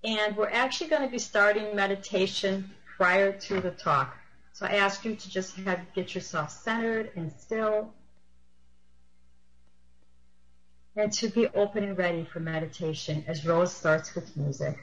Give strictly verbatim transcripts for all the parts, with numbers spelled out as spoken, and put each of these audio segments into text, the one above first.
And we're actually going to be starting meditation prior to the talk. So I ask you to just have, get yourself centered and still, and to be open and ready for meditation as Rose starts with music.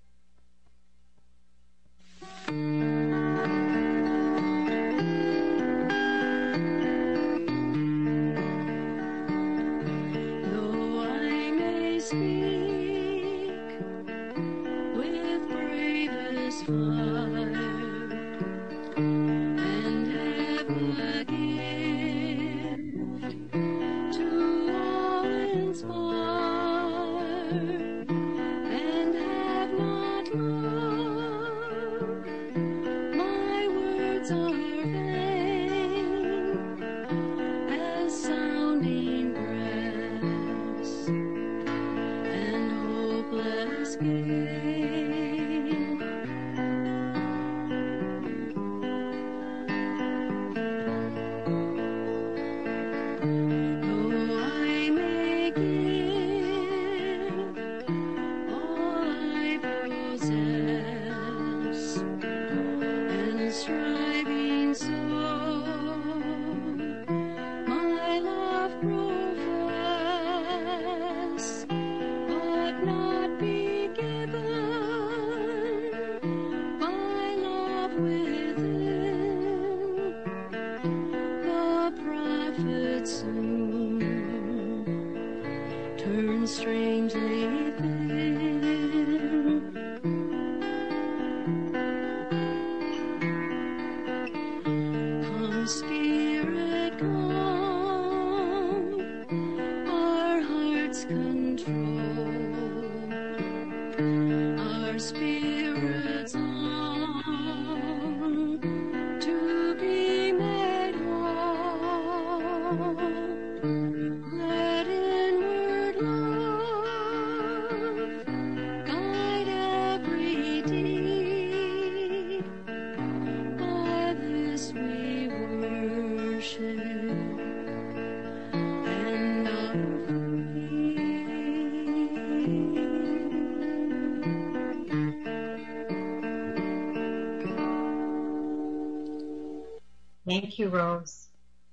Thank you, Rose.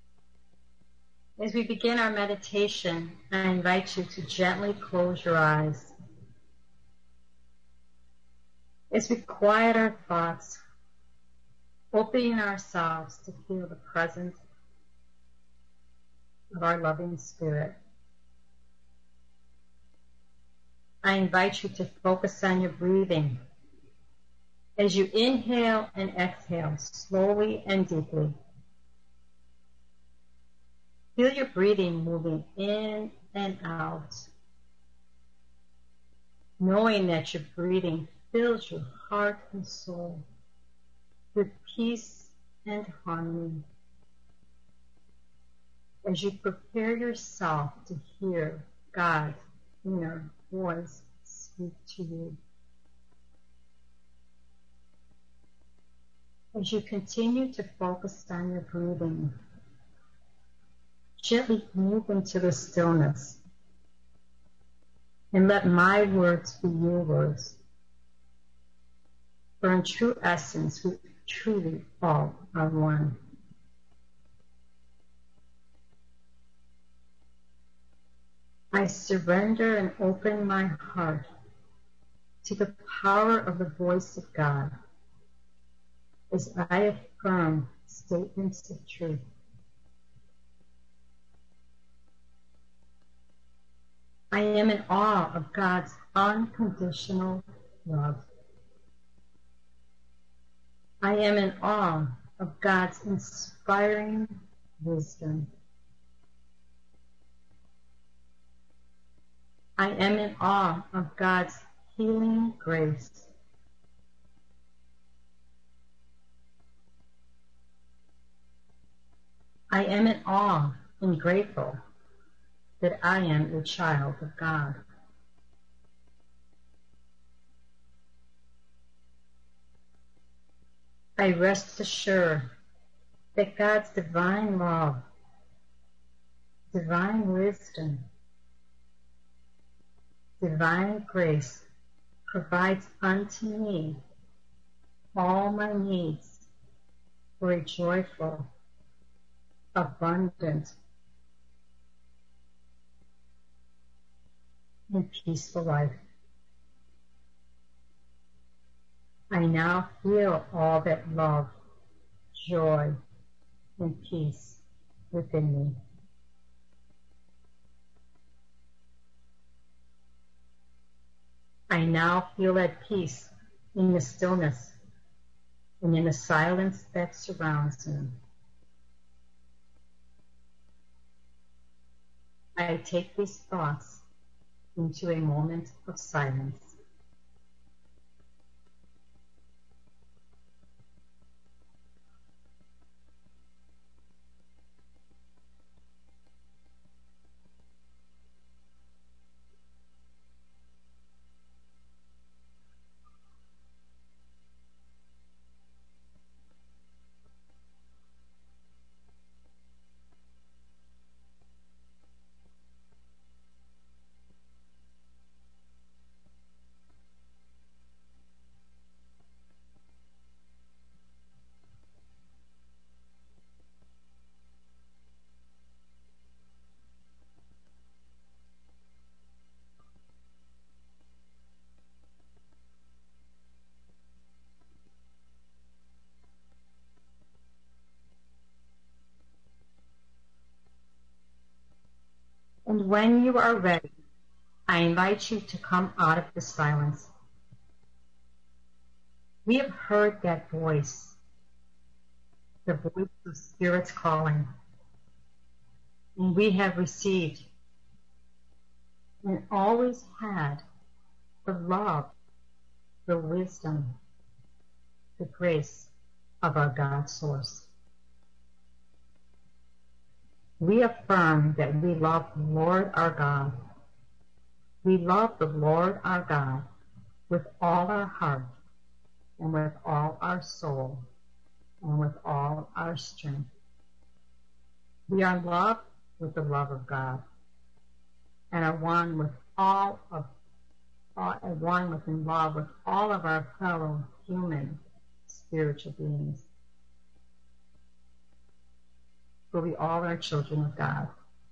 As we begin our meditation, I invite you to gently close your eyes. As we quiet our thoughts, opening ourselves to feel the presence of our loving Spirit, I invite you to focus on your breathing. As you inhale and exhale slowly and deeply, feel your breathing moving in and out, knowing that your breathing fills your heart and soul with peace and harmony. As you prepare yourself to hear God's inner voice speak to you. As you continue to focus on your breathing, gently move into the stillness and let my words be your words. For in true essence, we truly all are one. I surrender and open my heart to the power of the voice of God as I affirm statements of truth. I am in awe of God's unconditional love. I am in awe of God's inspiring wisdom. I am in awe of God's healing grace. I am in awe and grateful that I am a child of God. I rest assured that God's divine love, divine wisdom, divine grace provides unto me all my needs for a joyful, abundant, and peaceful life. I now feel all that love, joy, and peace within me. I now feel at peace in the stillness and in the silence that surrounds me. I take these thoughts into a moment of silence. And when you are ready, I invite you to come out of the silence. We have heard that voice, the voice of Spirit's calling, and we have received and always had the love, the wisdom, the grace of our God source. We affirm that we love the Lord our God. We love the Lord our God with all our heart and with all our soul and with all our strength. We are loved with the love of God and are one with all of all, one with in love with all of our fellow human spiritual beings. For we all are children of God.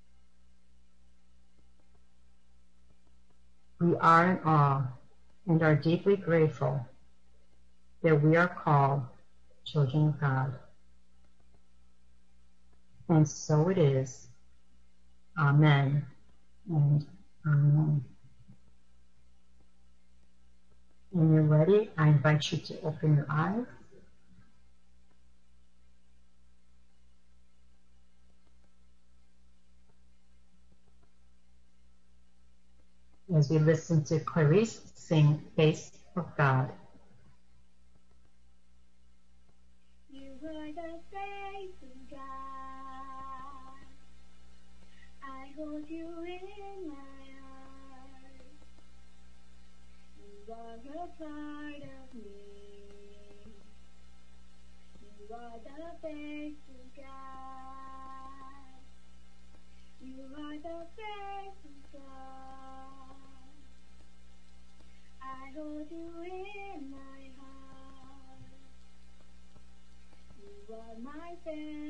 We are in awe and are deeply grateful that we are called children of God. And so it is. Amen and amen. When you're ready, I invite you to open your eyes. As we listen to Clarice sing Face of God. You are the face of God. I hold you in my heart. You are a part of me. You are the face of God. You are the face of God. I hold you in my heart. You are my face.